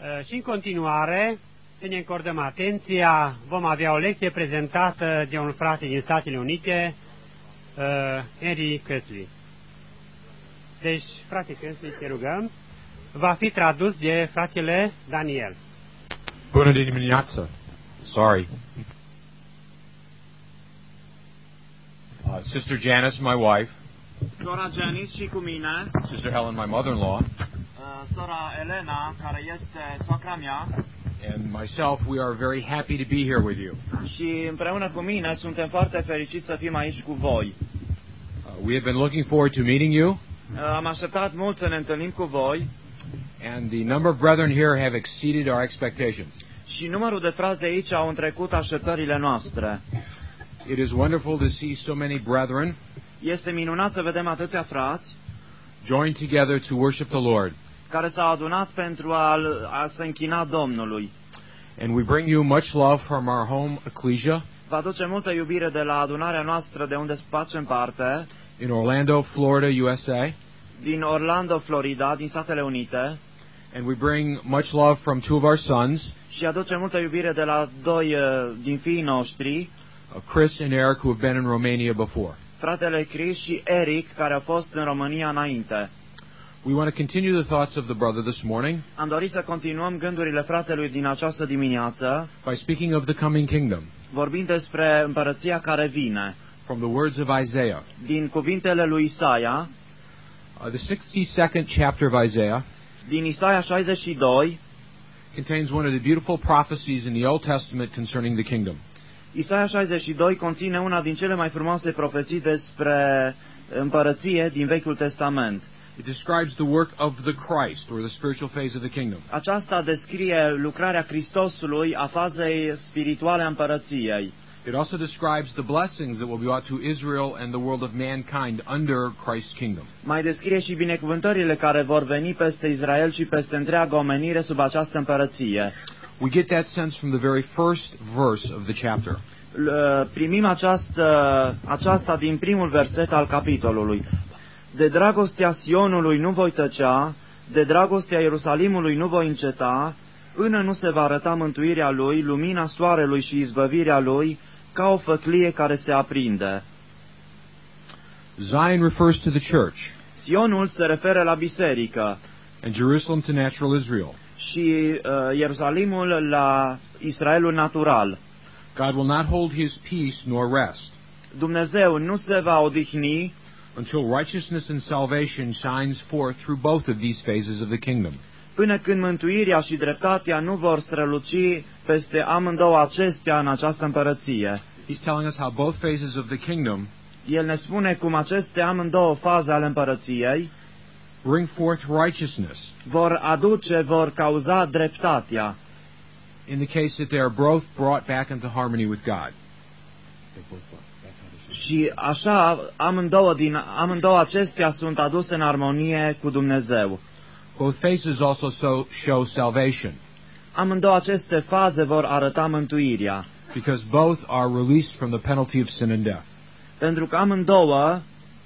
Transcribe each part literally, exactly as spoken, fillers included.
Și în continuare, să ne încordăm atenția, vom avea o lecție prezentată de un frate din Statele Unite, uh, Henry Kesley. Deci, frate Kesley, te rugăm, va fi tradus de fratele Daniel. Bună dimineața. Sorry. Uh, Sister Janice, my wife. Sora Janice și cu mine. Sister Helen, my mother-in-law. Uh, sora Elena, care este soacra mea. And myself, we are very happy to be here with you. Și împreună cu mine suntem foarte fericiți să fim aici cu voi. Uh, we have been looking forward to meeting you. Uh, am așteptat mult să ne întâlnim cu voi. And the number of brethren here have exceeded our expectations. Și numărul de frați de aici au întrecut așteptările noastre. It is wonderful to see so many brethren Este minunat să vedem atâția frați join together to worship the Lord. care s-au adunat pentru a, a se închina Domnului. And we bring you much love from our home ecclesia Vă aduce multă iubire de la adunarea noastră de unde facem parte, in Orlando, Florida, U S A. din Orlando, Florida, din Statele Unite. And we bring much love from two of our sons, Și aduce multă iubire de la doi uh, din fiii noștri, uh, Chris and Eric, who have been in Romania before. fratele Chris și Eric, care au fost în România înainte. We want to continue the thoughts of the brother this morning Am dorit să continuăm gândurile fratelui din această dimineață, by speaking of the coming kingdom vorbind despre împărăția care vine, from the words of Isaiah. din cuvintele lui Isaia, Uh, the sixty-second chapter of Isaiah din Isaia șaizeci și doi. contains one of the beautiful prophecies in the Old Testament concerning the kingdom. Isaia șaizeci și doi conține una din cele mai frumoase profeții despre împărăție din Vechiul Testament. It describes the work of the Christ, or the spiritual phase of the kingdom. Aceasta descrie lucrarea Hristosului a fazei spirituale a împărăției. It also describes the blessings that will be brought to Israel and the world of mankind under Christ's kingdom. Mai descrie și binecuvântările care vor veni peste Israel și peste întreaga omenire sub această împărăție. We get that sense from the very first verse of the chapter. L- Primim această, aceasta din primul verset al capitolului. De dragostea Sionului nu voi tăcea, de dragostea Ierusalimului nu voi înceta, până nu se va arăta mântuirea lui, lumina soarelui și izbăvirea lui, ca o făclie care se aprinde. Zion refers to the church, Sionul se referă la biserică and Jerusalem to natural Israel. și uh, Ierusalimul la Israelul natural. God will not hold his peace nor rest Dumnezeu nu se va odihni until righteousness and salvation shines forth through both of these phases of the kingdom. până când mântuirea și dreptatea nu vor străluci peste amândouă acestea în această împărăție. He's telling us how both phases of the kingdom El ne spune cum aceste amândouă faze ale împărăției bring forth righteousness vor aduce, vor cauza dreptatea, in the case that they are both brought back into harmony with God. și așa amândouă, din, amândouă acestea sunt aduse în armonie cu Dumnezeu. Both phases also so show salvation, Amândouă aceste faze vor arăta mântuirea, because both are released from the penalty of sin and death. pentru că amândouă,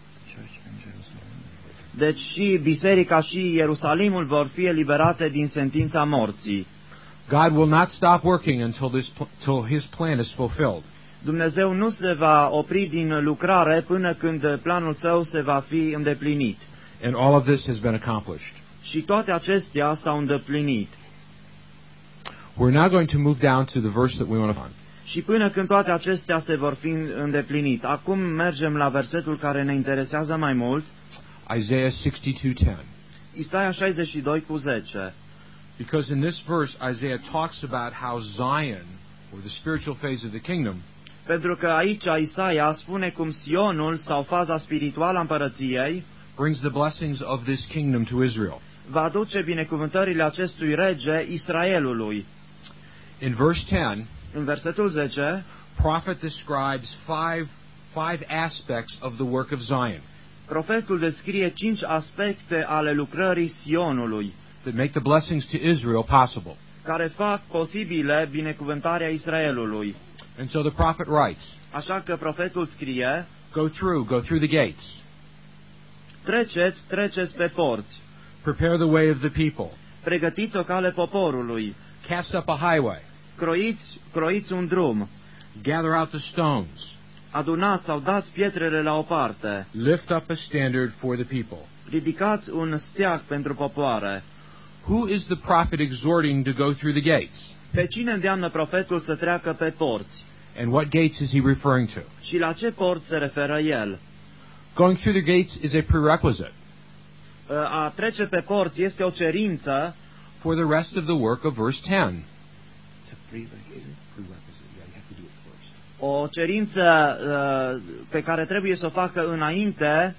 deci și biserica și Ierusalimul vor fi eliberate din sentința morții. God will not stop working until this till his plan is fulfilled. Dumnezeu nu se va opri din lucrare până când planul său se va fi îndeplinit. And all of this has been accomplished. Și toate acestea s-au îndeplinit. We're now going to move down to the verse that we want to find. Și până când toate acestea se vor fi îndeplinit. Acum mergem la versetul care ne interesează mai mult, Isaiah sixty-two ten. Isaia șaizeci și doi cu zece. Because in this verse Isaiah talks about how Zion, or the spiritual phase of the kingdom, Pentru că aici Isaia spune cum Sionul sau faza spirituală a împărăției brings the blessings of this kingdom to Israel. va aduce binecuvântările acestui rege Israelului. In verse ten, În versetul zece, prophet describes five five aspects of the work of Zion profetul descrie cinci aspecte ale lucrării Sionului, that make the blessings to Israel possible. care fac posibile binecuvântarea Israelului. And so the prophet writes, Așa că profetul scrie, go through, go through the gates. treceți, treceți pe porți, Prepare the way of the people. pregătiți o cale poporului, cast up a highway, croiți, croiți un drum, gather out the stones, adunați sau dați pietrele la o parte, lift up a standard for the people. ridicați un steag pentru popoare. Who is the prophet exhorting to go through the gates? Pe cine îndeamnă profetul să treacă pe porți? And what gates is he referring to? Și la ce porți se referă el? Going through the gates is a prerequisite A trece pe porți este o cerință for the rest of the work of verse ten. o cerință uh, pe care trebuie să o facă înainte,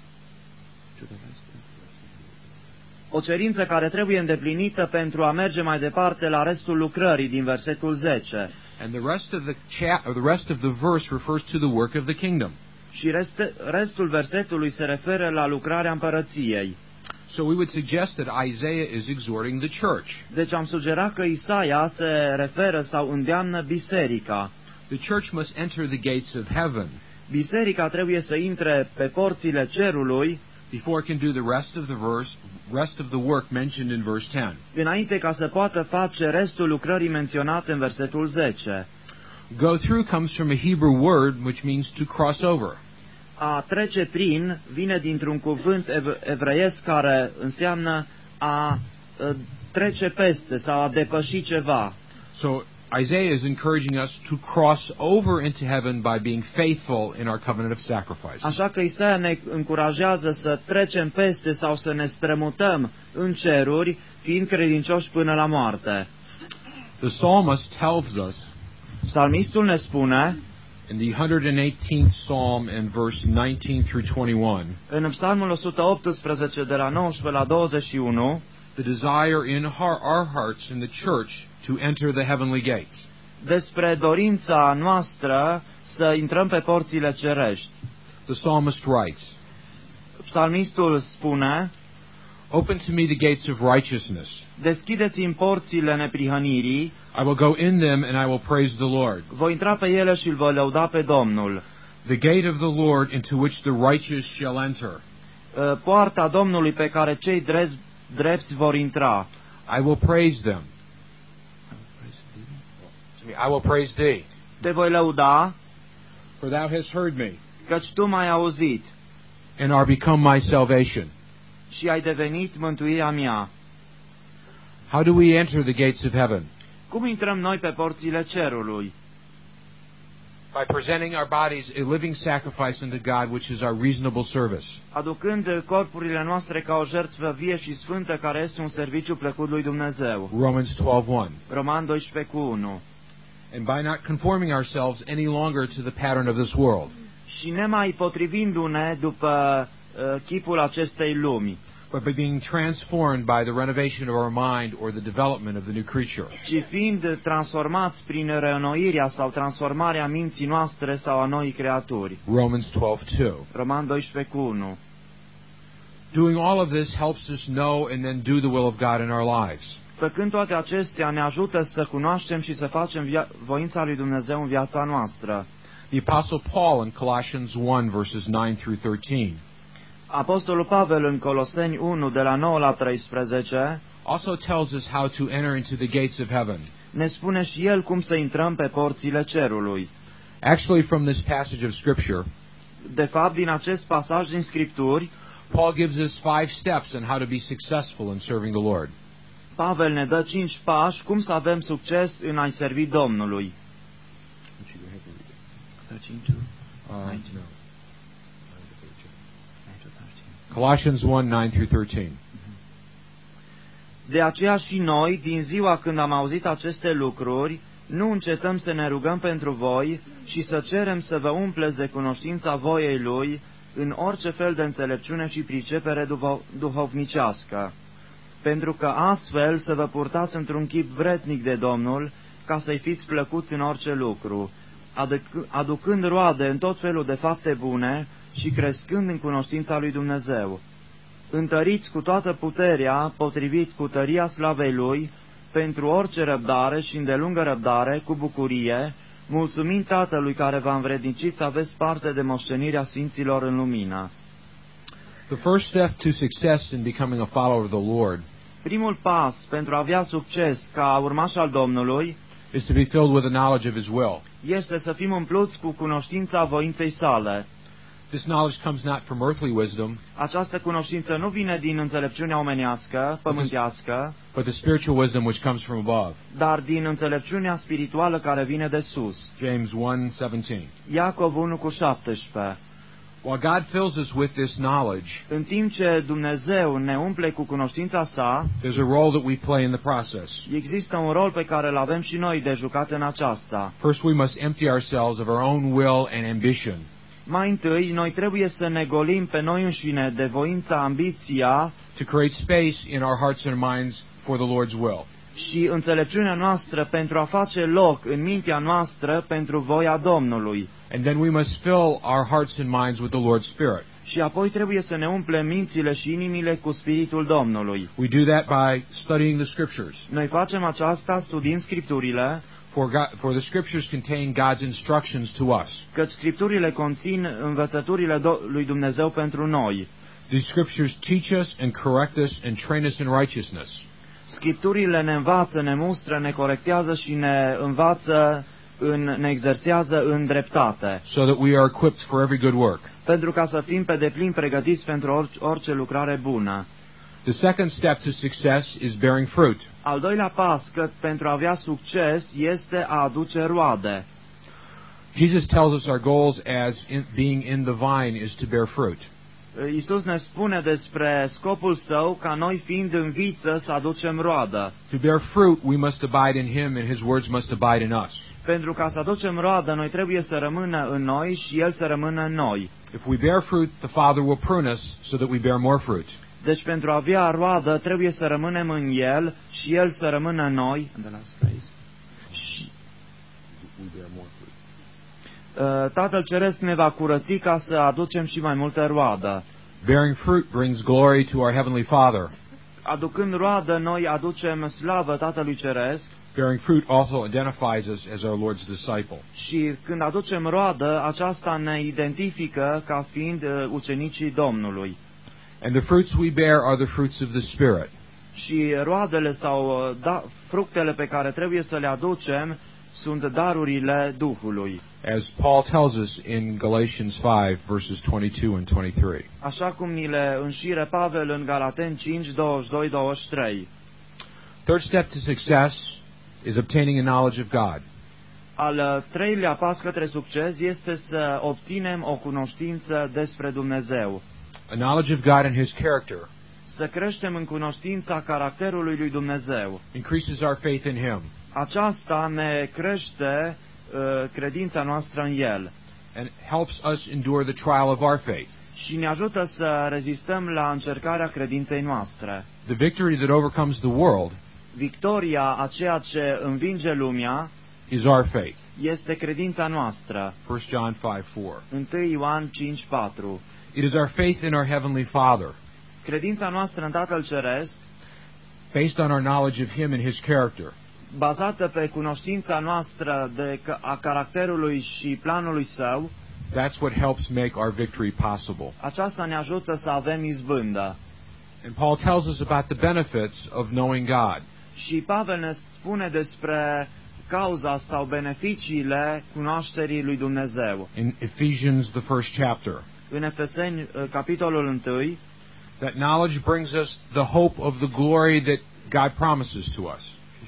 o cerință care trebuie îndeplinită pentru a merge mai departe la restul lucrării din versetul zece. And the rest of the cha- or the rest of the verse refers to the work of the kingdom. Și rest, restul versetului se referă la lucrarea împărăției. So we would suggest that Isaiah is exhorting the church. Deci am sugerat că Isaia se referă sau îndeamnă biserica. The church must enter the gates of heaven Biserica trebuie să intre pe porțile cerului before it can do the rest of the verse, rest of the work mentioned in verse ten. înainte ca să poată face restul lucrării menționate în versetul zece. Go through comes from a Hebrew word which means to cross over. A trece prin vine dintr-un cuvânt ev- evreiesc care înseamnă a uh, trece peste sau a depăși ceva. So Isaiah is encouraging us to cross over into heaven by being faithful in our covenant of sacrifice. Așa că Isaia ne încurajează să trecem peste sau să ne strămutăm în ceruri, fiind credincioși până la moarte. The psalmist tells us Psalmistul ne spune in the one hundred eighteenth psalm and verse nineteen through twenty-one, în Psalmul o sută optsprezece de la nouăsprezece la douăzeci și unu, the desire in our, our hearts in the church to enter the heavenly gates. despre dorința noastră să intrăm pe porțile cerești. The psalmist writes, Psalmistul spune: "Open to me the gates of righteousness. Deschideți-mi porțile neprihănirii, I will go in them and I will praise the Lord. voi intra pe ele și îl voi lăuda pe Domnul. The gate of the Lord into which the righteous shall enter. Uh, Poarta Domnului pe care cei drepți, drepți vor intra. I will praise them. I will praise thee, Te voi lăuda, for thou hast heard me, căci tu m-ai auzit and art become my salvation." și ai devenit mântuirea mea. How do we enter the gates of heaven? Cum intrăm noi pe porțile cerului? By presenting our bodies a living sacrifice unto God, which is our reasonable service. Aducând corpurile noastre ca o jertfă vie și sfântă, care este un serviciu plăcut lui Dumnezeu. Romans twelve one. Roman doisprezece cu unu. And by not conforming ourselves any longer to the pattern of this world, Și nemai potrivindu-ne după uh, chipul acestei lumi, but by being transformed by the renovation of our mind or the development of the new creature. ci fiind transformați prin reînnoirea sau transformarea minții noastre sau a noii creaturi. Romans twelve two. Roman doisprezece cu unu. Doing all of this helps us know and then do the will of God in our lives. Făcând toate acestea ne ajută să cunoaștem și să facem via- voința lui Dumnezeu în viața noastră. The Apostle Paul in Colossians one verses nine through thirteen Apostolul Pavel în Coloseni unu de la nouă la treisprezece also tells us how to enter into the gates of heaven. ne spune și el cum să intrăm pe porțile cerului. Actually, from this passage of Scripture, De fapt, din acest pasaj din Scripturi, Paul gives us five steps on how to be successful in serving the Lord. Pavel ne dă cinci pași cum să avem succes în a-i servi Domnului. Uh, no. Colossians one nine through thirteen. De aceea și noi, din ziua când am auzit aceste lucruri, nu încetăm să ne rugăm pentru voi și să cerem să vă umpleți de cunoștința voiei Lui în orice fel de înțelepciune și pricepere duho- duhovnicească, pentru că astfel să vă purtați într-un chip vrednic de Domnul, ca să-i fiți plăcuți în orice lucru, aduc- aducând roade în tot felul de fapte bune și crescând în cunoștința lui Dumnezeu. Întăriți cu toată puterea, potrivit cu tăria slavei Lui, pentru orice răbdare și îndelungă răbdare, cu bucurie, mulțumind Tatălui care v-a învrednicit să aveți parte de moștenirea Sfinților în lumină. The first step to success in becoming a follower of the Lord Primul pas pentru a avea succes ca urmaș al Domnului is to be filled with the knowledge of His will. este să fim umpluți cu cunoștința voinței sale. This knowledge comes not from earthly wisdom, Această cunoștință nu vine din înțelepciunea omenească, pământească, but the spiritual wisdom which comes from above. dar din înțelepciunea spirituală care vine de sus. James one seventeen. Iacov unu cu șaptesprezece. While God fills us with this knowledge, În timp ce Dumnezeu ne umple cu cunoștința sa, there's a role that we play in the process. există un rol pe care îl avem și noi de jucat în aceasta. First, we must empty ourselves of our own will and ambition, Mai întâi, noi trebuie să ne golim pe noi înșine de voința, ambiția to create space in our hearts and minds for the Lord's will. și înțelepciunea noastră pentru a face loc în mintea noastră pentru voia Domnului. And then we must fill our hearts and minds with the Lord's Spirit. Și apoi trebuie să ne umplem mințile și inimile cu Spiritul Domnului. We do that by studying the Scriptures. Noi facem aceasta studiind Scripturile, For, God, for the Scriptures contain God's instructions to us. căci Scripturile conțin învățăturile do- lui Dumnezeu pentru noi. These Scriptures teach us and correct us and train us in righteousness. Scripturile ne învață, ne mustră, ne corectează și ne învață, în, ne exersează în dreptate, so that we are equipped for every good work. pentru ca să fim pe deplin pregătiți pentru orice, orice lucrare bună. The second step to success is bearing fruit. Al doilea pas că pentru a avea succes este a aduce roade. Jesus tells us our goals as in, being in the vine is to bear fruit. Iisus ne spune despre scopul său ca noi fiind în viță să aducem roadă. To bear fruit, we must abide in Him and His words must abide in us. Pentru ca să aducem roadă, noi trebuie să rămână în noi și El să rămână în noi. If we bear fruit, the Father will prune us so that we bear more fruit. Deci pentru a avea roadă trebuie să rămânem în El și El să rămână în noi. Și We bear more fruit. uh, Tatăl Ceresc ne va curăți ca să aducem și mai multă roadă. Bearing fruit brings glory to our Heavenly Father. Aducând roadă, noi aducem slavă Tatălui Ceresc Bearing fruit also identifies us as our Lord's disciple. și când aducem roadă, aceasta ne identifică ca fiind uh, ucenicii Domnului. And the fruits we bear are the fruits of the Spirit. Și roadele sau uh, da, fructele pe care trebuie să le aducem sunt darurile Duhului. As Paul tells us in Galatians five, verses twenty-two and twenty-three. Așa cum ni le înșire Pavel în Galateni cinci, douăzeci și doi douăzeci și trei. Third step to success is obtaining a knowledge of God. Al uh, treilea pas către succes este să obținem o cunoștință despre Dumnezeu. A knowledge of God and His character Să creștem în cunoștința caracterului lui Dumnezeu. increases our faith in Him Aceasta ne crește uh, credința noastră în El and helps us endure the trial of our faith. și ne ajută să rezistăm la încercarea credinței noastre. The victory that overcomes the world Victoria a ceea ce învinge lumea is our faith. este credința noastră. First John five four. unu Ioan cinci patru. It is our faith in our Heavenly Father, Credința noastră în Tatăl Ceresc, based on our knowledge of Him and His character, bazată pe cunoștința noastră de, a caracterului și planului Său, that's what helps make our victory possible. aceasta ne ajută să avem izbândă. And Paul tells us about the benefits of knowing God. Și Pavel ne spune despre cauza sau beneficiile cunoașterii lui Dumnezeu. In Ephesians, the first chapter, În Efeseni, capitolul unu, that knowledge brings us the hope of the glory that God promises to us.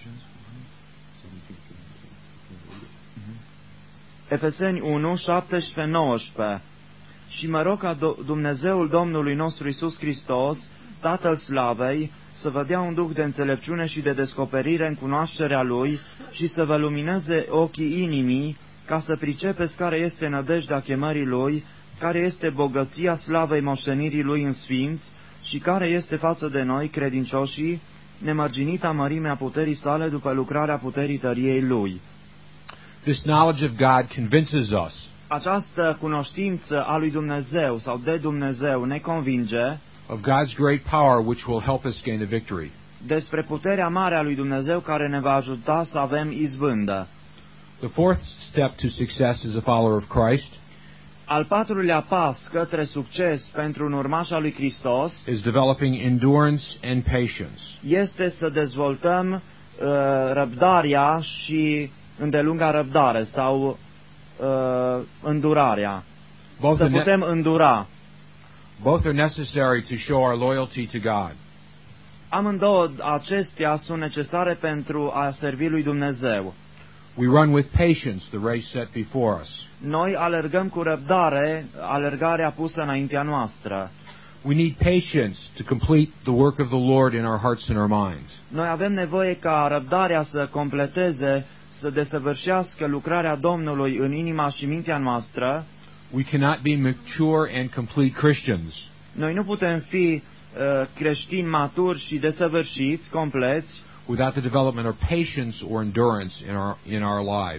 Efeseni unu, șaptesprezece nouăsprezece. Și mă rog ca Dumnezeul Domnului nostru Iisus Hristos, Tatăl Slavei, să vă dea un duh de înțelepciune și de descoperire în cunoașterea Lui și să vă lumineze ochii inimii, ca să pricepeți care este nădejdea chemării Lui, care este bogăția slavei moștenirii Lui în sfinți și care este față de noi, credincioșii, nemărginita mărimea puterii sale după lucrarea puterii tăriei Lui. This knowledge of God convinces us Această cunoștință a lui Dumnezeu sau de Dumnezeu ne convinge of God's great power which will help us gain the victory. despre puterea mare a lui Dumnezeu care ne va ajuta să avem izbândă. The fourth step to success as a follower of Christ Al patrulea pas către succes pentru un urmaș al lui Hristos is developing endurance and patience. este să dezvoltăm uh, răbdarea și îndelunga răbdare sau uh, îndurarea. Both Să are, ne- putem îndura. both are necessary to show our loyalty to God. Amândouă acestea sunt necesare pentru a servi lui Dumnezeu. We run with patience the race set before us. Noi alergăm cu răbdare alergarea pusă înaintea noastră. We need patience to complete the work of the Lord in our hearts and our minds. Noi avem nevoie ca răbdarea să completeze, să desăvârșească lucrarea Domnului în inima și mintea noastră. We cannot be mature and complete Christians Noi nu putem fi uh, creștini maturi și desăvârșiți, compleți, without the development of patience or endurance in our in our life.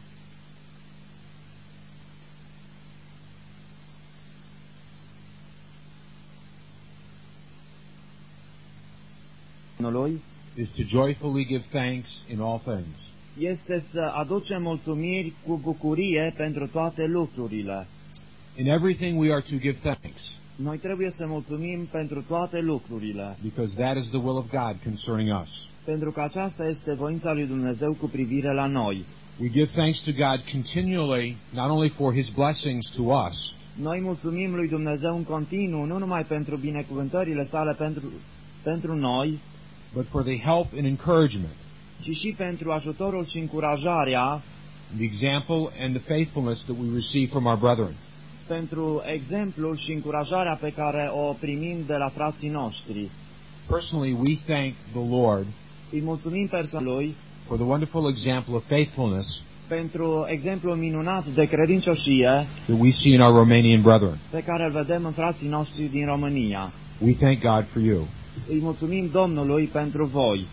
Domnului Is to joyfully give thanks in all things. este să aducem mulțumiri cu bucurie pentru toate lucrurile. In everything we are to give thanks, Noi trebuie să mulțumim pentru toate lucrurile, because that is the will of God concerning us. pentru că aceasta este voința lui Dumnezeu cu privire la noi. We give thanks to God continually, not only for His blessings to us, Noi mulțumim lui Dumnezeu în continuu, nu numai pentru binecuvântările sale pentru, pentru noi, but for the help and encouragement, ci și pentru ajutorul și încurajarea, the example and the faithfulness that we receive from our brethren. pentru exemplul și încurajarea pe care o primim de la frații noștri. Personally, we thank the Lord Îi mulțumim personalului for the wonderful example of faithfulness pentru exemplul minunat de credincioșie that we see in our Romanian brethren. pe care îl vedem în frații noștri din România. We thank God for you. Îi mulțumim Domnului pentru voi.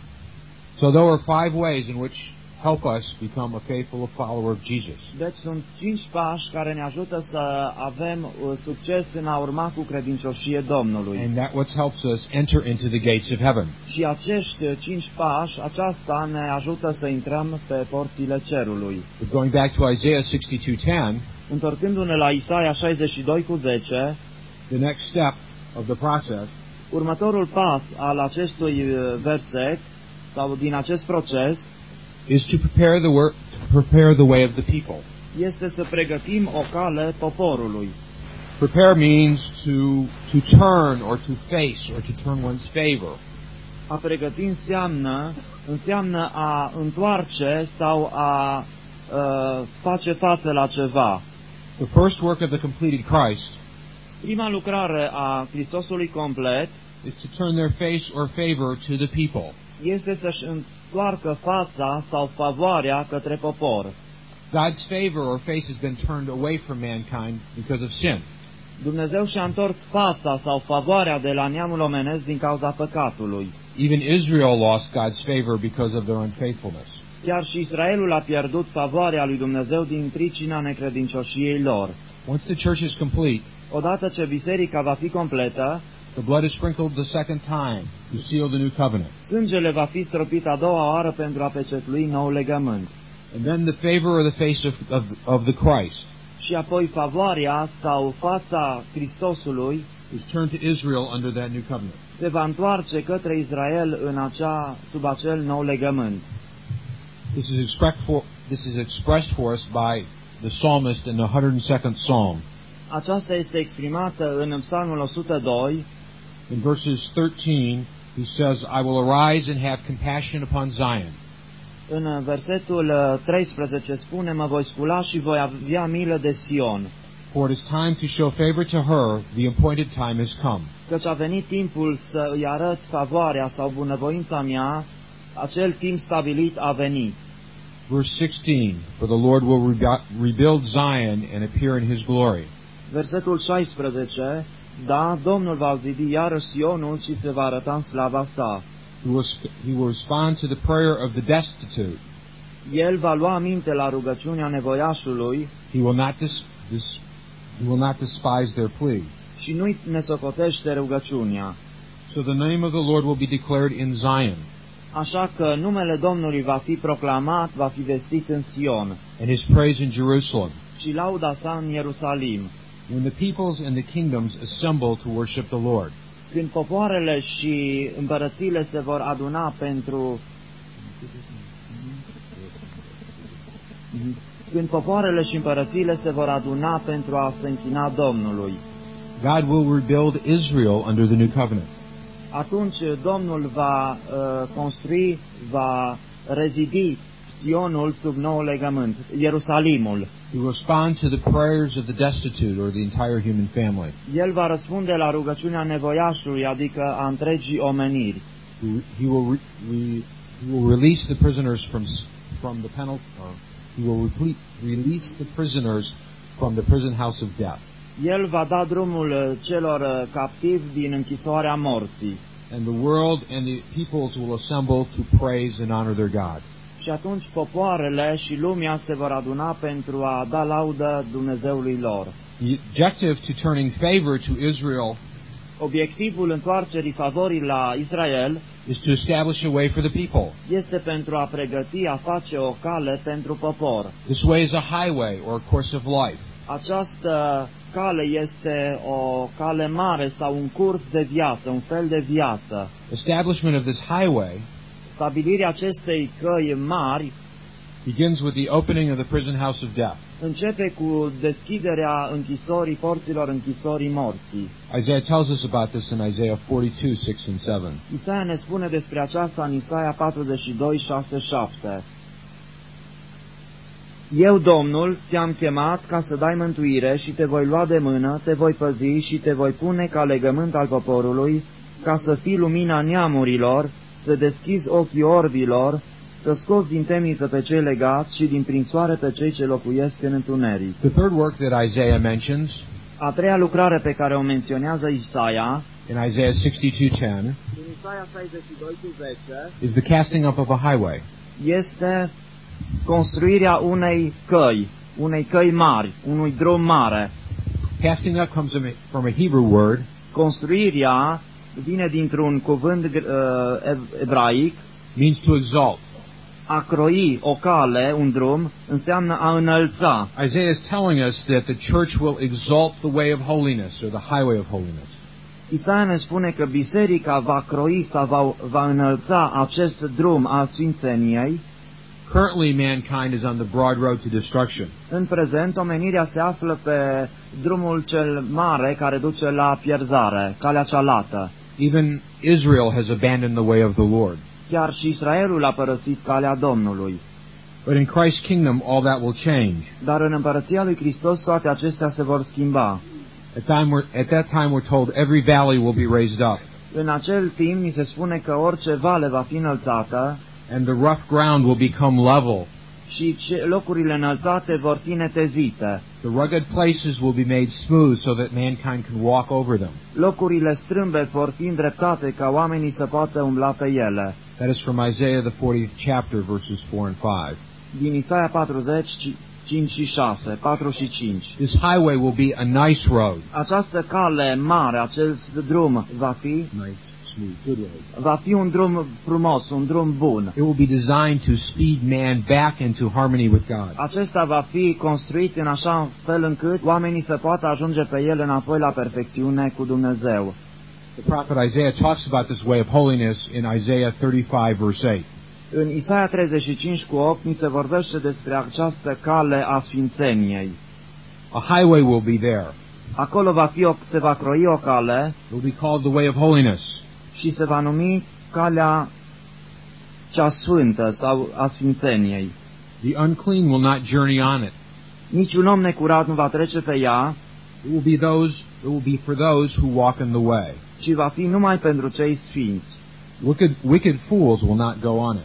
So there are five ways in which help us become a faithful follower of Jesus. Deci sunt cinci pași care ne ajută să avem uh, succes în a urma cu credincioșie Domnului. And that what helps us enter into the gates of heaven. Și acești uh, cinci pași, aceasta ne ajută să intrăm pe porțile cerului. But going back to Isaiah sixty-two ten, Întorcându-ne la Isaia șaizeci și doi cu zece, the next step of the process următorul pas al acestui uh, verset sau din acest proces is to prepare the work, to prepare the way of the people. este să pregătim o cale poporului. Prepare means to to turn or to face or to turn one's favor. A pregăti înseamnă, înseamnă a întoarce sau a uh, face față la ceva. The first work of the completed Christ Prima lucrare a Hristosului complet is to turn their face or favor to the people. este să-și întoarcă fața sau favoarea către popor. God's favor or face has been turned away from mankind because of sin. Dumnezeu și-a întors fața sau favoarea de la neamul omenesc din cauza păcatului. Even Israel lost God's favor because of their unfaithfulness. Chiar și Israelul a pierdut favoarea lui Dumnezeu din pricina necredincioșiei lor. Once the church is complete, Odată ce biserica va fi completă, the blood is sprinkled the second time to seal the new covenant. sângele va fi stropit a doua oară pentru a pecetlui nou legământ. And then the favor or the face of, of, of the Christ Și apoi favoarea sau fața Hristosului is turned to Israel under that new covenant. se va întoarce către Israel în acea, sub acel nou legământ. This is expressed for, this is expressed for us by the psalmist in the one hundred second Psalm. Aceasta este exprimată în Psalmul o sută doi, In verses thirteen, he says, I will arise and have compassion upon Zion. în versetul treisprezece spune, mă voi scula și voi avea milă de Sion, For it is time to show favor to her, the appointed time has come. căci a venit timpul să îi arăt favoarea sau bunăvoința mea, acel timp stabilit a venit. Verse sixteen, For the Lord will rebe- rebuild Zion and appear in his glory. Versetul șaisprezece, da, Domnul va zidi iarăși Sionul și se va arăta în slava sa. He will, sp- he will respond to the prayer of the destitute. El va lua aminte la rugăciunea nevoiașului He will not dis- dis- he will not despise their plea. și nu-i nesocotește rugăciunea. So the name of the Lord will be declared in Zion, Așa că numele Domnului va fi proclamat, va fi vestit în Sion and his praise in Jerusalem. și lauda sa în Ierusalim. when the peoples and the kingdoms assemble to worship the Lord. Când popoarele și împărățiile se vor aduna pentru Când popoarele și împărățiile se vor aduna pentru a se închina Domnului, God will rebuild Israel under the new covenant. atunci Domnul va uh, construi, va rezidi Sionul sub nou legământ, Ierusalimul. He will respond to the prayers of the destitute or the entire human family. El va răspunde la rugăciunea nevoiașului, adică a întregii omeniri. He will, re, re, he will release the prisoners from from the penalty. Or he will replete, release the prisoners from the prison house of death. El va da drumul celor captivi din închisoarea morții. And the world and the peoples will assemble to praise and honor their God. Și atunci popoarele și lumea se vor aduna pentru a da laudă Dumnezeului lor. The objective to turning favor to Israel Obiectivul întoarcerii favorii la Israel is to establish a way for the people. este pentru a pregăti, a face o cale pentru popor. This way is a highway or a course of life. Această cale este o cale mare sau un curs de viață, un fel de viață. Establishment of this highway Stabilirea acestei căi mari begins with the opening of the prison house of death. începe cu deschiderea închisorii, porților închisorii morții. Isaiah tells us about this in Isaiah forty-two, six and seven. Isaia ne spune despre aceasta în Isaia patruzeci și doi, șase, șapte. Eu, Domnul, te-am chemat ca să dai mântuire și te voi lua de mână, te voi păzi și te voi pune ca legământ al poporului, ca să fii lumina neamurilor, să deschizi ochii orbilor, să scoți din temniță pe cei legați și din prinsoare pe cei ce locuiesc în întuneric. The third work that Isaiah mentions A treia lucrare pe care o menționează Isaia, in Isaiah sixty-two ten, în Isaia șaizeci și doi cu zece, is the casting up of a highway. este construirea unei căi, unei căi mari, unui drum mare. Casting up comes from a Hebrew word, Construirea vine dintr-un cuvânt uh, ebraic. means to exalt. A croi o cale, un drum, înseamnă a înălța. Isaiah is telling us that the church will exalt the way of holiness or the highway of holiness. Isaia ne spune că biserica va croi sau va, va înălța acest drum al sfințeniei. Currently, mankind is on the broad road to destruction. În prezent, omenirea se află pe drumul cel mare care duce la pierzare, calea cea lată. Even Israel has abandoned the way of the Lord. Chiar și Israelul a părăsit calea Domnului. But in Christ's kingdom, all that will change. Dar în împărăția lui Hristos toate acestea se vor schimba. At, time we're, at that time, we're told every valley will be raised up, În acel timp ni se spune că orice vale va fi înălțată and the rough ground will become level. și locurile înălțate vor fi netezite. The rugged places will be made smooth so that mankind can walk over them. Locurile strâmbe vor fi îndreptate ca oamenii să poată umbla pe ele. That is from Isaiah the fortieth chapter, verses four and five. Din Isaia patruzeci, cinci și șase, patru și cinci. This highway will be a nice road. Această cale mare, acel drum va fi Nice, smooth, good road. va fi un drum frumos, un drum bun. It will be designed to speed man back into harmony with God. Acesta va fi construit în așa fel încât oamenii să poată ajunge pe el înapoi la perfecțiune cu Dumnezeu. The prophet Isaiah talks about this way of holiness in Isaiah thirty-five, verse eight. În Isaia treizeci și cinci cu opt ni se vorbește despre această cale a sfințeniei. A highway will be there. Acolo va fi o, se va croi o cale It will be called the way of holiness. și se va numi calea cea sfântă sau a sfințeniei. The unclean will not journey on it. Niciun om necurat nu va trece pe ea, It will be those. It will be for those who walk in the way. ci va fi numai pentru cei sfinți. Wicked, wicked fools will not go on it.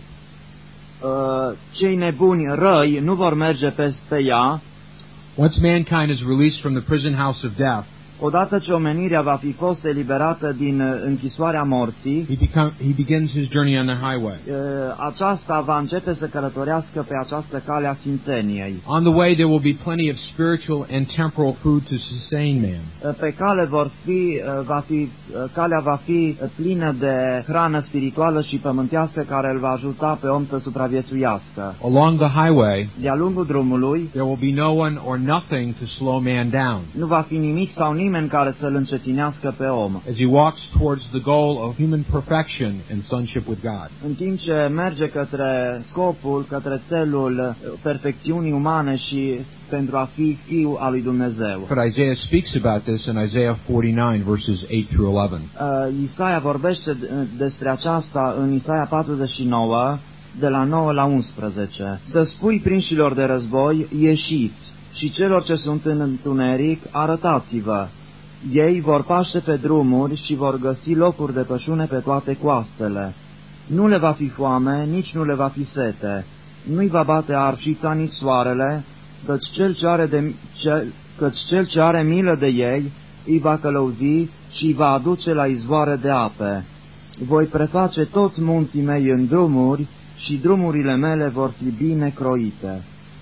Uh, cei nebuni răi nu vor merge pe, pe ea. Once mankind is released from the prison house of death, Odată ce omenirea va fi fost eliberată din închisoarea morții, he, become, he begins his journey on the highway. aceasta va începe să călătorească pe această cale a sfințeniei. On the way there will be plenty of spiritual and temporal food to sustain man. Pe cale vor fi, va fi, calea va fi plină de hrană spirituală și pământească care îl va ajuta pe om să supraviețuiască. Along the highway, de-a lungul drumului, there will be no one or nothing to slow man down. Nu va fi nimic sau nimeni care să-l încetinească pe om. As he walks towards the goal of human perfection and sonship with God. În timp ce merge către scopul, către țelul perfecțiunii umane și pentru a fi fiul al lui Dumnezeu. But Isaiah speaks about this in Isaiah forty-nine verses eight through eleven. Uh, Isaia vorbește despre aceasta în Isaia patruzeci și nouă de la nouă la unsprezece. Să spui prinșilor de război, ieșiți, și celor ce sunt în întuneric, arătați-vă. Ei vor paște pe drumuri și vor găsi locuri de pășune pe toate coastele. Nu le va fi foame, nici nu le va fi sete. Nu-i va bate arșița, nici soarele, căci cel ce are, de, cel, căci cel ce are milă de ei îi va călăuzi și îi va aduce la izvoare de ape. Voi preface toți munții mei în drumuri și drumurile mele vor fi bine croite.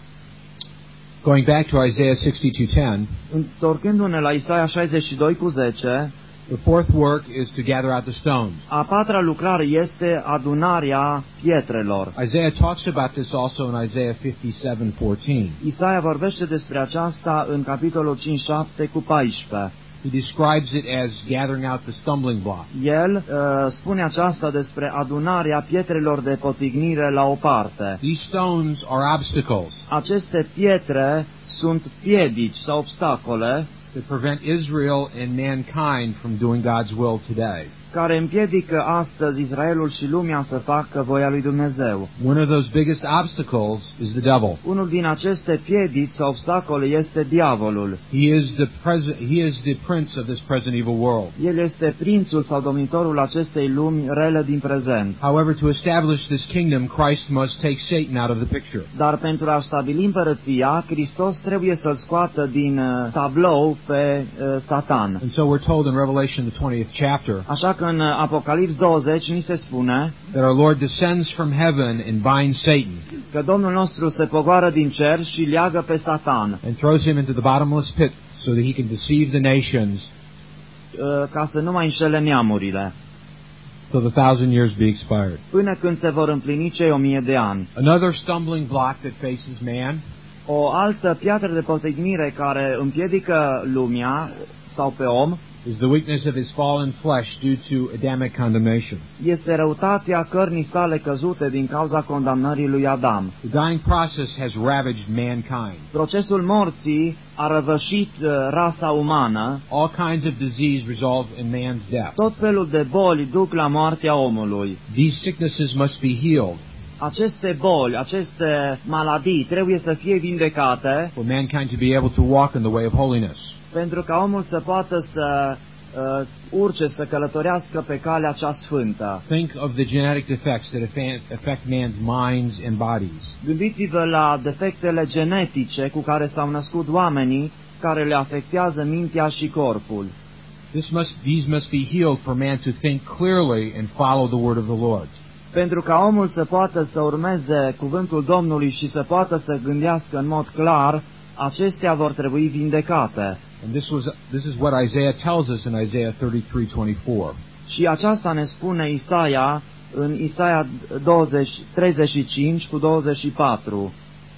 Going back to Isaiah sixty-two ten, întorcându-ne la Isaia șaizeci și doi cu zece, the fourth work is to gather out the stones. A patra lucrare este adunarea pietrelor. Isaiah talks about this also in Isaiah fifty-seven fourteen. Isaia vorbește despre aceasta în capitolul cinci șapte cu paisprezece. He describes it as gathering out the stumbling block. El uh, spune aceasta despre adunarea pietrelor de potignire la o parte. These stones are obstacles. Aceste pietre sunt piedici sau obstacole that prevent Israel and mankind from doing God's will today. Care împiedică astăzi Israelul și lumea să facă voia lui Dumnezeu. One of those biggest obstacles is the devil. Unul din aceste piedici sau obstacole este diavolul. He is the present he is the prince of this present evil world. El este prințul sau domnitorul acestei lumi rele din prezent. However, to establish this kingdom, Christ must take Satan out of the picture. Dar pentru a stabili împărăția, Hristos trebuie să-l scoată din uh, tablou pe uh, Satan. And so we're told in Revelation the twentieth chapter. Așa că în Apocalips douăzeci ni se spune that our Lord descends from heaven and binds Satan. Că Domnul nostru se pogoară din cer și leagă pe Satan. And throws him into the bottomless pit so that he can deceive the nations. Uh, ca să nu mai înșele neamurile. Till the thousand years be expired. Până când se vor împlini cei o mie de ani. Another stumbling block that faces man. O altă piatră de potignire care împiedică lumea sau pe om is the weakness of his fallen flesh due to Adamic condemnation. Este răutatea cărnii sale căzute din cauza condamnării lui Adam. The dying process has ravaged mankind. Procesul morții a răvășit uh, rasa umană. All kinds of disease resolve in man's death. Tot felul de boli duc la moartea omului. These sicknesses must be healed. Aceste boli, aceste maladii trebuie să fie vindecate for mankind to be able to walk in the way of holiness. Pentru ca omul să poată să uh, urce, să călătorească pe calea cea sfântă. Think of the genetic defects that affect man's minds and bodies. Gândiți-vă la defectele genetice cu care s-au născut oamenii, care le afectează mintea și corpul. This must, these must be healed for man to think clearly and follow the word of the Lord. Pentru ca omul să poată să urmeze cuvântul Domnului și să poată să gândească în mod clar, acestea vor trebui vindecate. And this was this is what Isaiah tells us in Isaiah thirty-three twenty-four. Și aceasta ne spune Isaia în Isaia douăzeci, treizeci și cinci cu douăzeci și patru.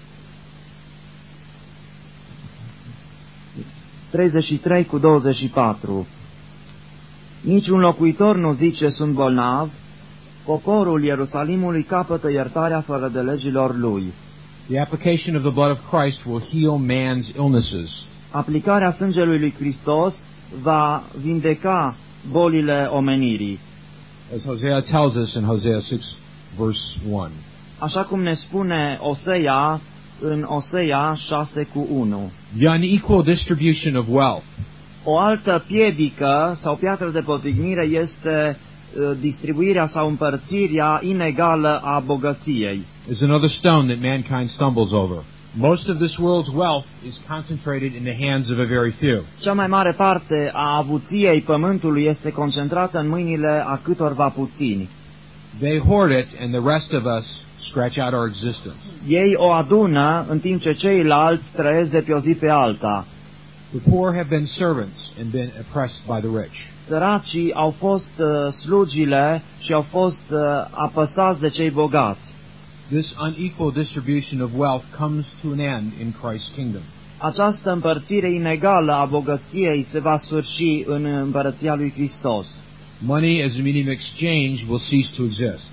treizeci și trei cu douăzeci și patru. Niciun locuitor nu zice sunt bolnav, poporul Ierusalimului capătă iertarea fără de legilor lui. The application of the blood of Christ will heal man's illnesses. Aplicarea sângelui lui Hristos va vindeca bolile omenirii. As Hosea tells us in Hosea six verse one. Așa cum ne spune Osea în Osea șase cu unu. The unequal distribution of wealth. O altă piedică sau piatră de potignire este uh, distribuirea sau împărțirea inegală a bogăției. Is another stone that mankind stumbles over. Most of this world's wealth is concentrated in the hands of a very few. Cea mai mare parte a avuției pământului este concentrată în mâinile a câtorva puțini. They hoard it, and the rest of us scratch out our existence. Ei o adună, în timp ce ceilalți trăiesc de pe o zi pe alta. The poor have been servants and been oppressed by the rich. Săracii au fost uh, slugile și au fost uh, apăsați de cei bogați. This unequal distribution of wealth comes to an end in Christ's kingdom. Această împărțire inegală a bogăției se va sfârși în împărăția lui Hristos. Money as a medium of exchange will cease to exist.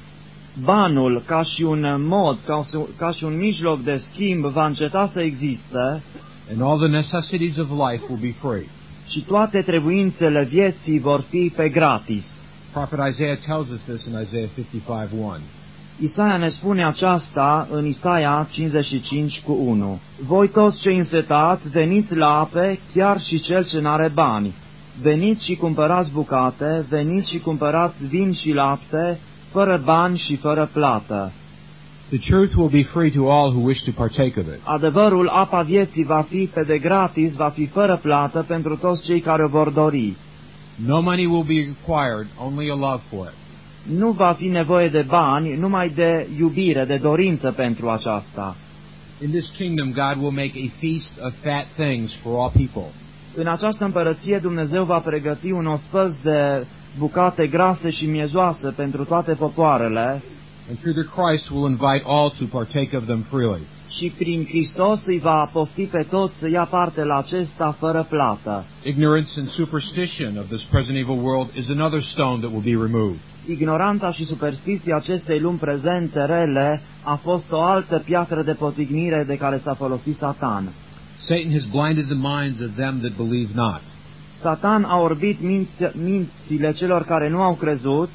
Banul, ca și un mod, ca, ca și un mijloc de schimb, va înceta să existe, And all the necessities of life will be free. și toate trebuințele vieții vor fi pe gratis. Prophet Isaiah tells us this in Isaiah fifty-five one. Isaia ne spune aceasta în Isaia cincizeci și cinci cu unu. Voi toți cei însetați, veniți la ape, chiar și cel ce n-are bani. Veniți și cumpărați bucate, veniți și cumpărați vin și lapte, fără bani și fără plată. The truth will be free to all who wish to partake of it. Adevărul, apa vieții, va fi pe de gratis, va fi fără plată pentru toți cei care o vor dori. No money will be required, only a love for it. Nu va fi nevoie de bani, numai de iubire, de dorință pentru aceasta. In this kingdom, God will make a feast of fat things for all people. În această împărăție Dumnezeu va pregăti un ospăț de bucate grase și miezoase pentru toate popoarele And through the Christ will invite all to partake of them freely. și prin Hristos îi va pofti pe toți să ia parte la acesta fără plată. Ignorance and superstition of this present evil world is another stone that will be removed. Ignoranța și superstiția acestei lumi prezente rele a fost o altă piatră de potignire de care s-a folosit Satan. Satan has blinded the minds of them that believe not. Satan a orbit minți- mințile celor care nu au crezut.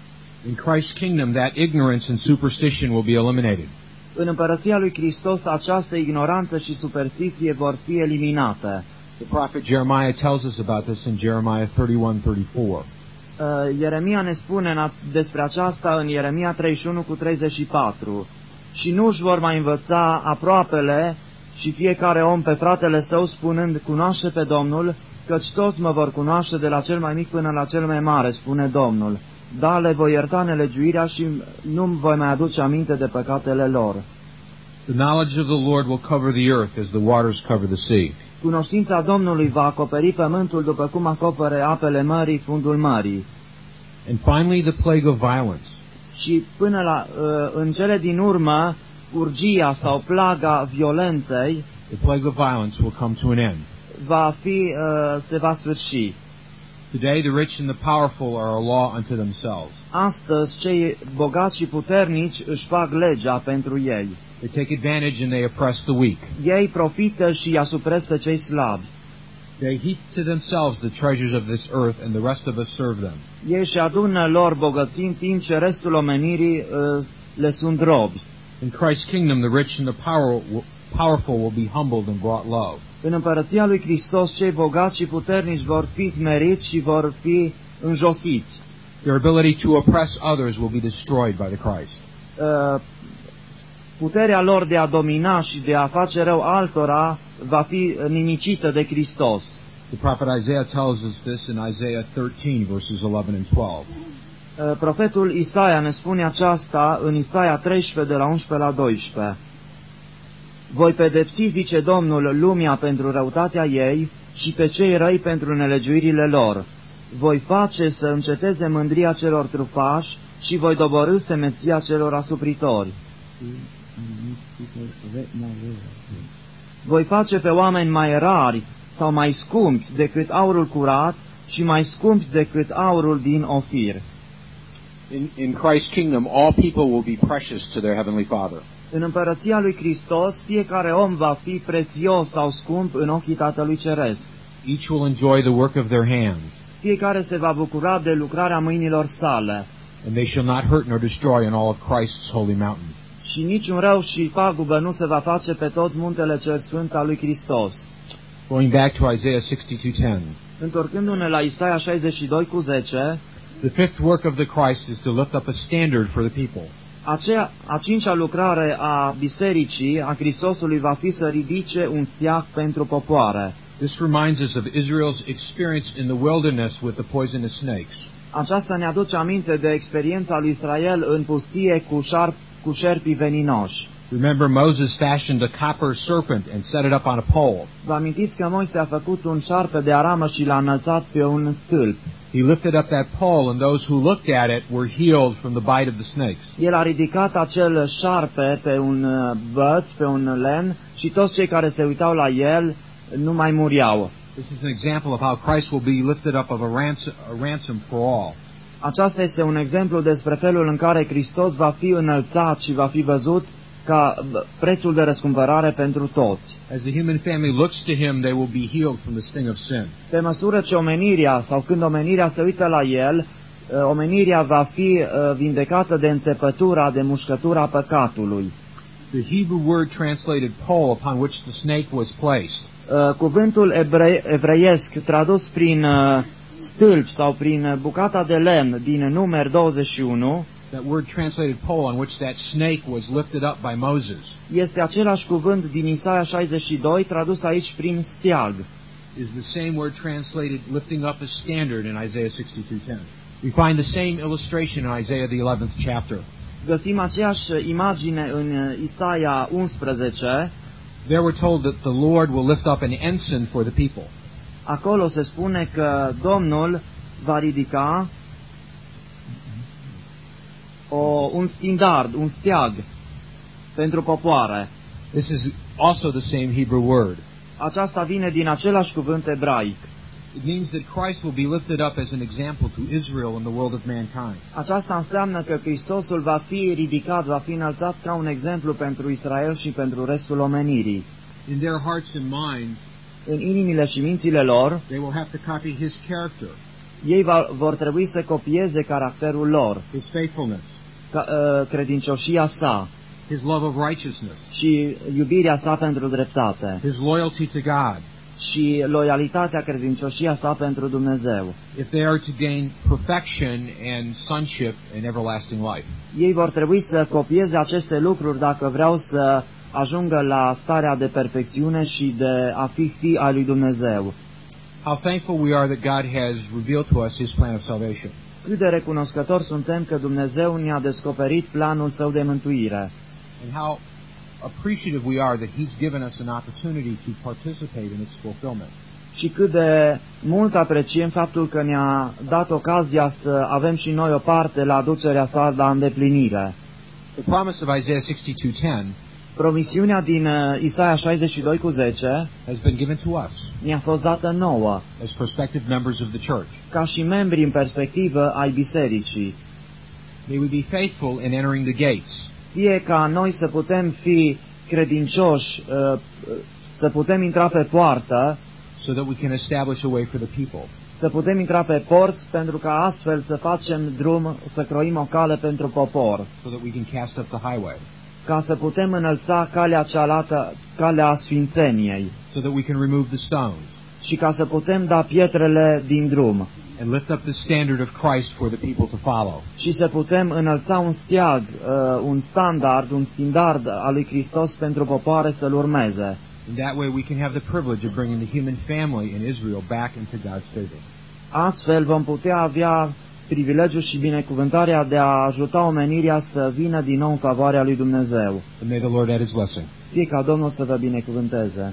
In Christ's kingdom, that ignorance and superstition will be eliminated. În împărăția lui Hristos această ignoranță și superstiție vor fi eliminate. The prophet Jeremiah tells us about this in Jeremiah thirty-one thirty-four. Uh, Ieremia ne spune în a- despre aceasta în Ieremia treizeci și unu cu treizeci și patru. Și nu își vor mai învăța aproapele și fiecare om pe fratele său spunând, cunoaște pe Domnul, căci toți mă vor cunoaște de la cel mai mic până la cel mai mare, spune Domnul. Da, le voi ierta nelegiuirea și nu-mi voi mai aduce aminte de păcatele lor. The knowledge of the Lord will cover the earth as the waters cover the sea. Cunoștința Domnului va acoperi pământul după cum acopere apele mării fundul mării. And finally, the plague of violence. Și până la, uh, în cele din urmă, urgia sau plaga violenței The plague of violence will come to an end. va fi, uh, se va sfârși. Today, the rich and the powerful are a law unto themselves. Astăzi, cei bogați și puternici își fac legea pentru ei. They take advantage and they oppress the weak. Ei profită și îi asupresc pe cei slabi. They heap to themselves the treasures of this earth, and the rest of us serve them. Ei și adună lor bogății în timp ce restul omenirii uh, le sunt robi. In Christ's kingdom, the rich and the power, powerful will be humbled and brought low. În împărăția lui Hristos, cei bogați și puternici vor fi smeriți și vor fi înjosiți. Their ability to oppress others will be destroyed by the Christ. Uh, puterea lor de a domina și de a face rău altora va fi nimicită de Hristos. The prophet Isaiah tells us this in Isaiah thirteen, verses eleven and twelve. Uh, Profetul Isaia ne spune aceasta în Isaia treisprezece, de la unsprezece la doisprezece. Voi pedepsi, zice Domnul, lumea pentru răutatea ei și pe cei răi pentru nelegiuirile lor. Voi face să înceteze mândria celor trufași și voi doborî semeția celor asupritori. Voi face pe oameni mai rari sau mai scumpi decât aurul curat și mai scumpi decât aurul din Ofir. In, in Christ's kingdom, all people will be precious to their heavenly Father. În împărăția lui Hristos, fiecare om va fi prețios sau scump în ochii Tatălui Ceresc. Each will enjoy the work of their hands, Fiecare se va bucura de lucrarea mâinilor sale and they shall not hurt nor destroy in all of Christ's holy mountain. și niciun rău și pagubă nu se va face pe tot muntele cel sfânt al lui Hristos. Going back to Isaiah sixty-two ten. Întorcându-ne la Isaia șaizeci și doi cu zece, The fifth work of the Christ is to lift up a standard for the people. Aceea, a cincea lucrare a bisericii, a Hristosului, va fi să ridice un steag pentru popoare. This reminds us of Israel's experience in the wilderness with the poisonous snakes. Aceasta ne aduce aminte de experiența lui Israel în pustie cu, șarp, cu șerpii veninoși. Remember, Moses fashioned a copper serpent and set it up on a pole. Vă amintiți că Moise a făcut un șarpe de aramă și l-a înălțat pe un stâlp. He lifted up that pole, and those who looked at it were healed from the bite of the snakes. El a ridicat acel șarpe pe un băț, pe un lemn, și toți cei care se uitau la el nu mai muriau. This is an example of how Christ will be lifted up of a ransom, a ransom for all. Aceasta este un exemplu despre felul în care Hristos va fi înălțat și va fi văzut ca prețul de răscumpărare pentru toți. As the human family looks to him, they will be healed from the sting of sin. Pe măsură ce omenirea, sau când omenirea se uită la el, omenirea va fi vindecată de înțepătura, de mușcătura păcatului. The Hebrew word translated pole upon which the snake was placed Cuvântul evrei, evreiesc tradus prin stâlp sau prin bucata de lemn din Numeri douăzeci și unu, that word translated pole on which that snake was lifted up by Moses, este același cuvânt din Isaia șaizeci și doi, tradus aici prin steag. is the same word translated lifting up a standard in Isaiah sixty-two ten. We find the same illustration in Isaiah the eleventh chapter. Găsim aceeași imagine în Isaia unsprezece. There we're told that the Lord will lift up an ensign for the people. Acolo se spune că Domnul va ridica o, un standard, un steag pentru popoare. This is also the same Hebrew word. Aceasta vine din același cuvânt ebraic. It means that Christ will be lifted up as an example to Israel and the world of mankind. Aceasta înseamnă că Hristosul va fi ridicat, va fi înălțat ca un exemplu pentru Israel și pentru restul omenirii. In their hearts and minds, În inimile și mințile lor, they will have to copy his character, ei va, vor trebui să copieze caracterul lor, his faithfulness, ca, uh, credincioșia sa his love of righteousness, și iubirea sa pentru dreptate his loyalty to God. și loialitatea, credincioșia sa pentru Dumnezeu. If they are to gain perfection and sonship and everlasting life. Ei vor trebui să copieze aceste lucruri dacă vreau să ajungă la starea de perfecțiune și de a fi fi al lui Dumnezeu. How thankful we are that God has revealed to us his plan of salvation. Cât de recunoscători suntem că Dumnezeu ne-a descoperit planul său de mântuire. And how appreciative we are that he's given us an opportunity to participate in its fulfillment. Și cât de mult apreciem faptul că ne-a dat ocazia să avem și noi o parte la aducerea sa la îndeplinire. The promise of Isaiah sixty-two ten Promisiunea din Isaia șaizeci și doi cu zece has been given to us ne-a fost dată nouă, as prospective members of the church. ca și membri în perspectivă ai bisericii. May we be faithful in entering the gates, Fie ca noi să putem fi credincioși, să putem intra pe poartă, so that we can establish a way for the people. să putem intra pe porți, pentru ca astfel să facem drum, să croim o cale pentru popor, So that we can cast up the highway. ca să putem înălța calea cealaltă, calea sfințeniei, So that we can remove the stones și ca să putem da pietrele din drum and lift up the standard of Christ for the people to follow. și să putem înălța un steag, un standard, un standard al lui Hristos pentru popoare să-l urmeze. In that way we can have the privilege of bringing the human family in Israel back into God's favor. Astfel vom putea avea privilegiul și binecuvântarea de a ajuta omenirea să vină din nou în favoarea lui Dumnezeu. And may the Lord add his blessing. Fie ca Domnul să vă binecuvânteze.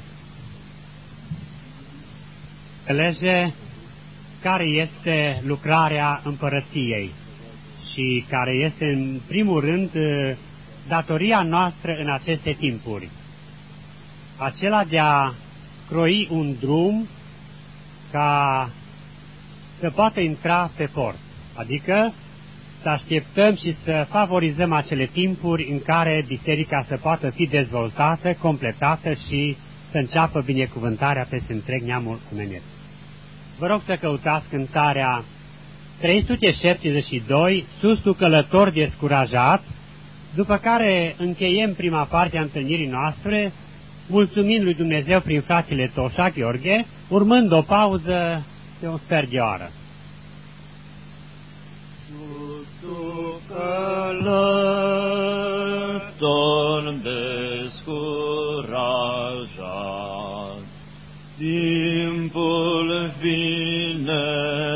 Înțelege care este lucrarea împărăției și care este în primul rând datoria noastră în aceste timpuri. Acela de a croi un drum ca să poată intra pe porți, adică să așteptăm și să favorizăm acele timpuri în care biserica să poată fi dezvoltată, completată și să înceapă binecuvântarea peste întreg neamul omenesc. Vă rog să căutați cântarea trei sute șaptezeci și doi, Susul călător descurajat, după care încheiem prima parte a întâlnirii noastre, mulțumind lui Dumnezeu prin fratele Toșa Gheorghe, urmând o pauză de un sfert de oră. Călător descurajat, timpul vine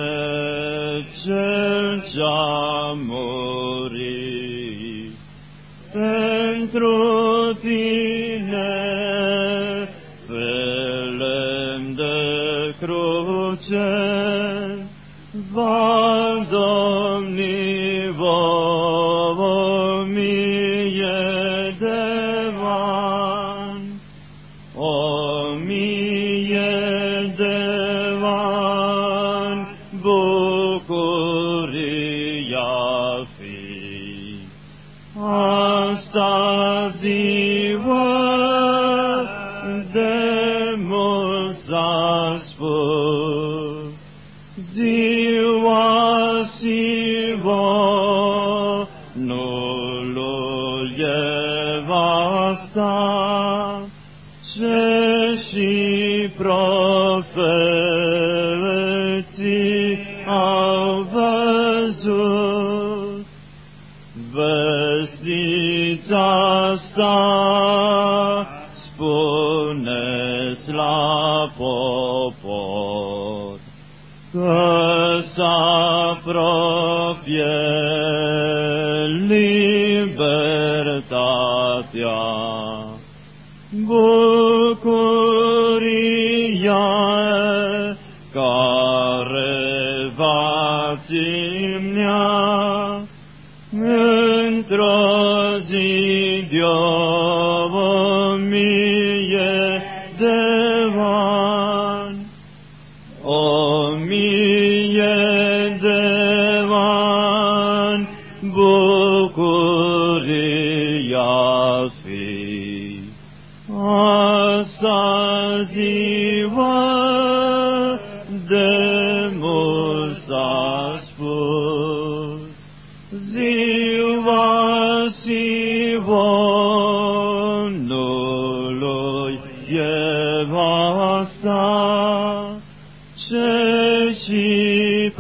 cel ce-a murit pentru tine, pe lemn de cruce va domni o mie de ani, o mie de ani, bucuria fi. Asta ziua de mult s-a spus, ziua Sionului e vasta, ce și profeții au văzut. Vestiți asta, spuneți la popor, că s-apropie libertatea, bucuria care va ținea într-o zi de-o mie de ani, o mie de ani, bucuria fi. Asta ziua de mult s-a spus, ziua Sionului e vasta, ce și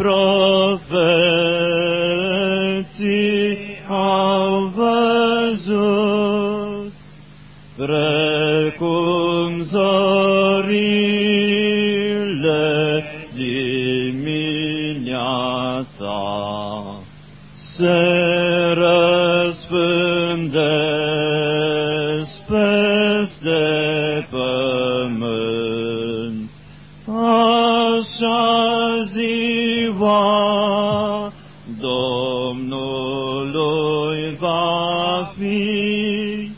profeții au văzut, precum zorile dimineața se răspândesc peste pământ, așa ziua Domnului va fi,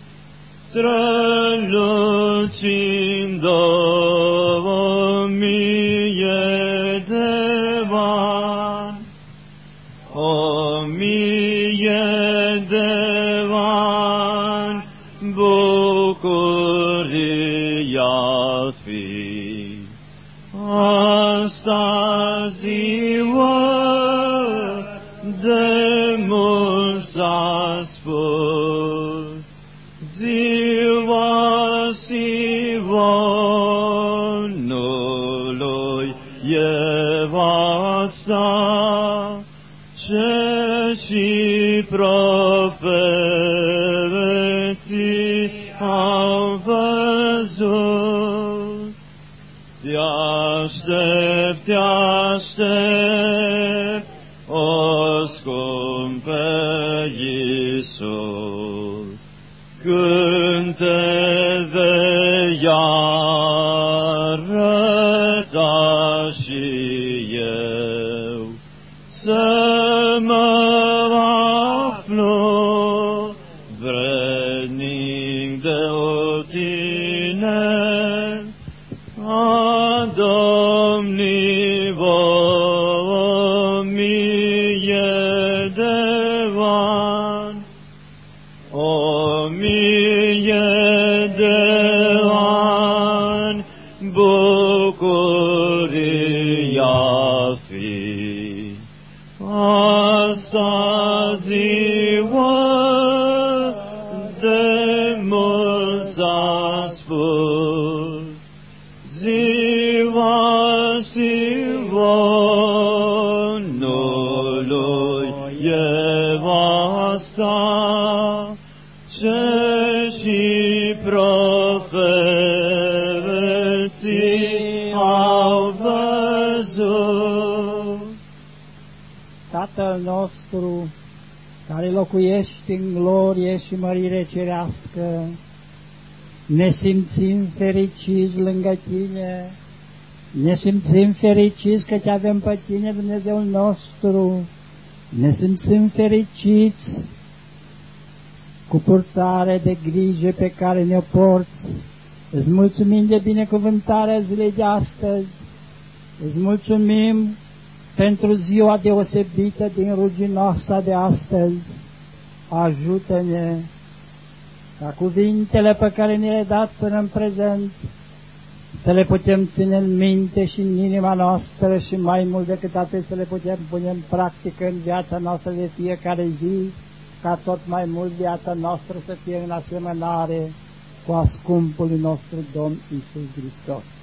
strălucind o mie de ani, o mie de ani, bucuria fi. Asta ziua de mult s-a spus, ziua Sionului e vasta, ce și profeții au văzut. Te aștept, te aștept, o scumpe Iisus, când te vei arăta și eu, să mă aflu vrednic de tine, a domni o mie de ani, o mie de ani, bucuria fi. Asta ziua de mult s-a spus, ziua Sionului Evasta, ce și profeții au văzut. Tatăl nostru, care locuiești în glorie și mărire cerească, ne simțim fericiți lângă Tine, ne simțim fericiți că Te avem pe Tine, Dumnezeul nostru, ne simțim fericiți cu purtare de grijă pe care ne-o porți. Îți mulțumim de binecuvântarea zilei de astăzi, îți mulțumim pentru ziua deosebită din ruginoasa de astăzi. Ajută-ne ca cuvintele pe care ne le-ai dat până în prezent să le putem ține în minte și în inima noastră și mai mult decât atât să le putem pune în practică în viața noastră de fiecare zi, ca tot mai mult viața noastră să fie în asemănare cu a scumpului nostru Domn Iisus Hristos.